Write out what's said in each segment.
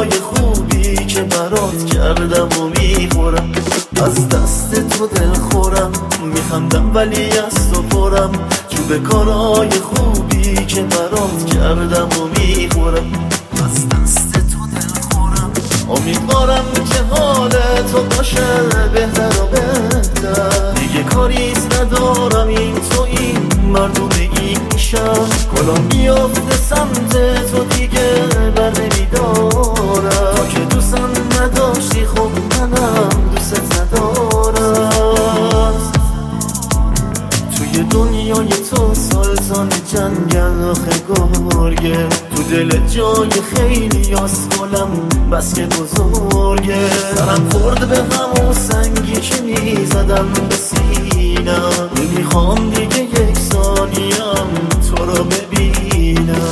کارای خوبی که برات کردم و میخورم. از دست تو دل خورم، میخندم ولی از تو پرم. چوب کارای خوبی که برات کردم و میخورم. از دست تو دل خورم، امیدوارم که حال تو باشه بهتر و بهتر. دیگه کاریز ندارم، این تو این مردم این شهر. کلام میافته سمت تو دیگه بر نمیدارم. تو که دوستم نداشتی خب منم دوست ندارم. توی دنیای تو سلطان جنگل آخه گرگه. تو دل جای خیلی اسکلم بس که بزرگه. سرم خورد به همون سنگی که میزدم به سینم. نمیخوام دیگه یک ثانیم تو رو ببینم.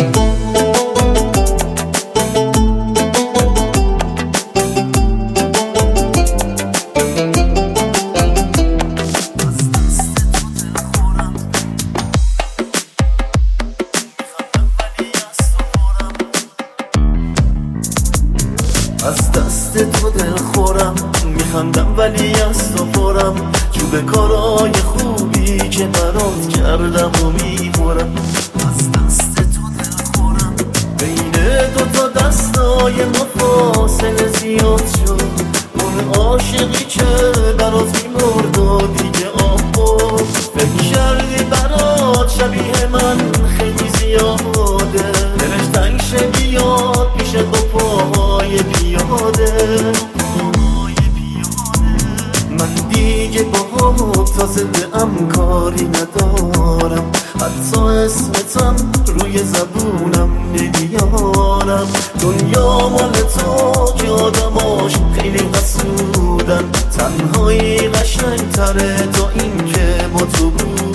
از دست تو دل خورم، میخندم ولی از تو پرم. چوب کارای خوبی که برات کردم و میخورم. از دست تو دل خورم، بین دوتا دستای ما فاصله زیاد شد. اون عاشقی که برات میمرد و دیگه آب. فکر کردی برات شبیه من خیلی زیاده. دلش تنگ شه بیاد پیش با پاهای پیاده. من دیگه با تا زنده‌ام کاری ندارم. حتی اسمتم روی زبونم نمیارم. دنیا مال تو که آدماش خیلی حسودن. تنهایی قشنگ تره تا این که با تو بود.